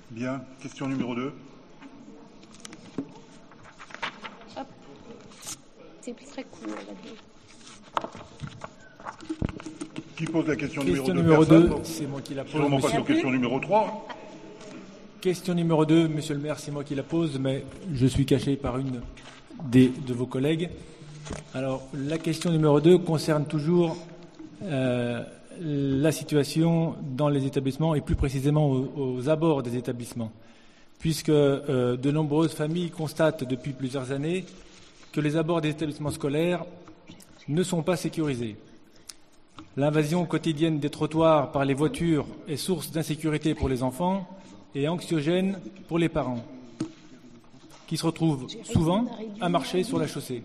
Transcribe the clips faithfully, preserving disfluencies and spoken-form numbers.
Bien. Question numéro deux. Hop. C'est plus très court. Qui pose la question, Question numéro deux? numéro deux, c'est moi qui la pose. Sûrement pas monsieur. sur question numéro trois. Question numéro deux, monsieur le maire, c'est moi qui la pose, mais je suis caché par une des, de vos collègues. Alors, la question numéro deux concerne toujours euh, la situation dans les établissements et plus précisément aux, aux abords des établissements, puisque euh, de nombreuses familles constatent depuis plusieurs années que les abords des établissements scolaires ne sont pas sécurisés. L'invasion quotidienne des trottoirs par les voitures est source d'insécurité pour les enfants et anxiogène pour les parents, qui se retrouvent souvent à marcher sur la chaussée.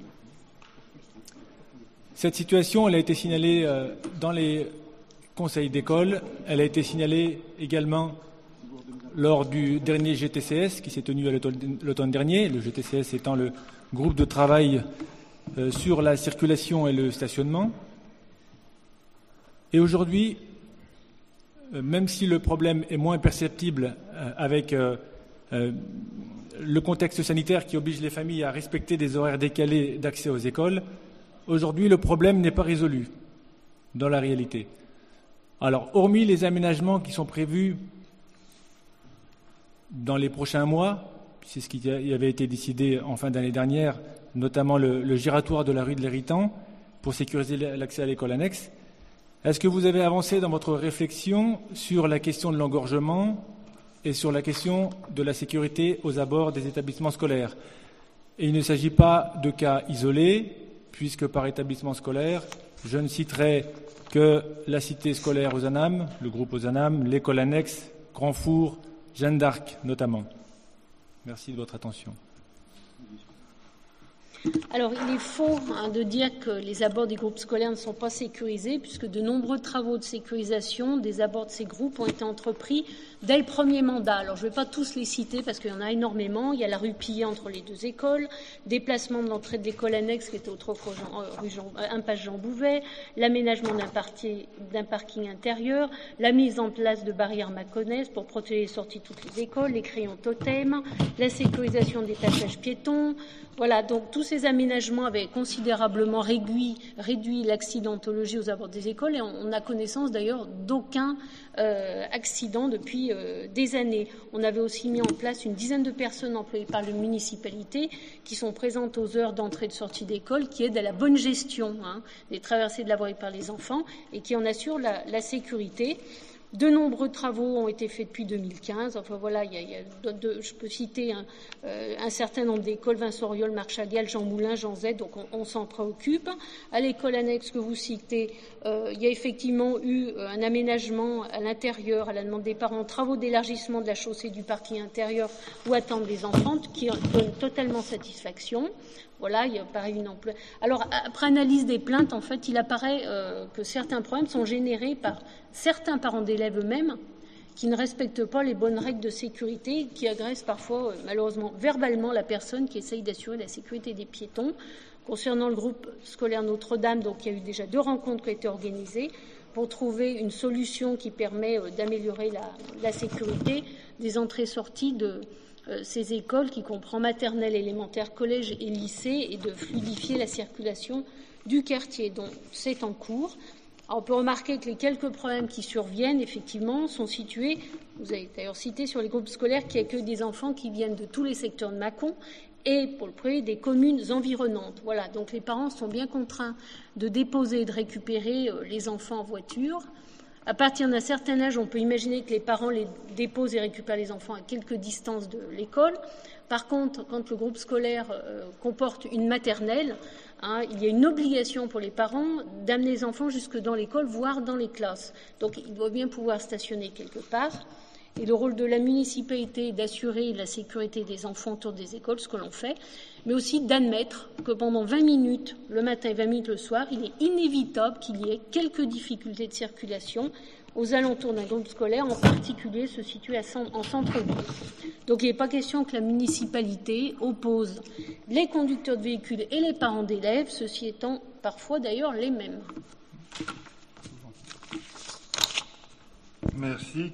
Cette situation, elle a été signalée dans les conseils d'école, elle a été signalée également lors du dernier G T C S qui s'est tenu à l'automne dernier, le G T C S étant le groupe de travail sur la circulation et le stationnement. Et aujourd'hui, même si le problème est moins perceptible avec le contexte sanitaire qui oblige les familles à respecter des horaires décalés d'accès aux écoles, aujourd'hui, le problème n'est pas résolu dans la réalité. Alors, hormis les aménagements qui sont prévus dans les prochains mois, c'est ce qui avait été décidé en fin d'année dernière, notamment le, le giratoire de la rue de l'Héritant, pour sécuriser l'accès à l'école annexe, est-ce que vous avez avancé dans votre réflexion sur la question de l'engorgement et sur la question de la sécurité aux abords des établissements scolaires? Et il ne s'agit pas de cas isolés, puisque par établissement scolaire, je ne citerai que la cité scolaire Ozanam, le groupe Ozanam, l'école annexe, Grand Four, Jeanne d'Arc notamment. Merci de votre attention. Alors, il est faux hein, de dire que les abords des groupes scolaires ne sont pas sécurisés, puisque de nombreux travaux de sécurisation des abords de ces groupes ont été entrepris dès le premier mandat. Alors, je ne vais pas tous les citer parce qu'il y en a énormément. Il y a la rue Pillet entre les deux écoles, déplacement de l'entrée de l'école annexe qui était autrefois rue Jean, impasse Jean Bouvet, l'aménagement d'un, parti, d'un parking intérieur, la mise en place de barrières Mâconnaises pour protéger les sorties de toutes les écoles, les crayons totems, la sécurisation des passages piétons. Voilà, donc tous ces aménagements avaient considérablement réduit, réduit l'accidentologie aux abords des écoles et on a connaissance d'ailleurs d'aucun euh, accident depuis euh, des années. On avait aussi mis en place une dizaine de personnes employées par la municipalité qui sont présentes aux heures d'entrée et de sortie d'école, qui aident à la bonne gestion hein, des traversées de la voie par les enfants et qui en assurent la, la sécurité. De nombreux travaux ont été faits depuis deux mille quinze. Enfin voilà, il y a, il y a de, je peux citer un, euh, un certain nombre d'écoles, Vincent Auriol, Marc Chagall, Jean Moulin, Jean Z, donc on, on s'en préoccupe. À l'école annexe que vous citez, euh, il y a effectivement eu un aménagement à l'intérieur, à la demande des parents, travaux d'élargissement de la chaussée du parking intérieur où attendent les enfants, qui donnent totalement satisfaction. Voilà, il y a pareil une ampleur. Alors, après analyse des plaintes, en fait, il apparaît euh, que certains problèmes sont générés par certains parents d'élèves eux-mêmes qui ne respectent pas les bonnes règles de sécurité, qui agressent parfois, euh, malheureusement, verbalement la personne qui essaye d'assurer la sécurité des piétons. Concernant le groupe scolaire Notre-Dame, donc il y a eu déjà deux rencontres qui ont été organisées pour trouver une solution qui permet euh, d'améliorer la, la sécurité des entrées-sorties de ces écoles qui comprend maternelle, élémentaire, collège et lycée et de fluidifier la circulation du quartier. Donc c'est en cours. Alors, on peut remarquer que les quelques problèmes qui surviennent, effectivement, sont situés, vous avez d'ailleurs cité sur les groupes scolaires, qui accueillent des enfants qui viennent de tous les secteurs de Mâcon et, pour le premier, des communes environnantes. Voilà, donc les parents sont bien contraints de déposer et de récupérer les enfants en voiture. À partir d'un certain âge, on peut imaginer que les parents les déposent et récupèrent les enfants à quelques distances de l'école. Par contre, quand le groupe scolaire euh, comporte une maternelle, hein, il y a une obligation pour les parents d'amener les enfants jusque dans l'école, voire dans les classes. Donc, il doit bien pouvoir stationner quelque part. Et le rôle de la municipalité est d'assurer la sécurité des enfants autour des écoles, ce que l'on fait, mais aussi d'admettre que pendant vingt minutes le matin et vingt minutes le soir, il est inévitable qu'il y ait quelques difficultés de circulation aux alentours d'un groupe scolaire, en particulier se situé en centre-ville. Donc il n'est pas question que la municipalité oppose les conducteurs de véhicules et les parents d'élèves, ceux-ci étant parfois d'ailleurs les mêmes. Merci.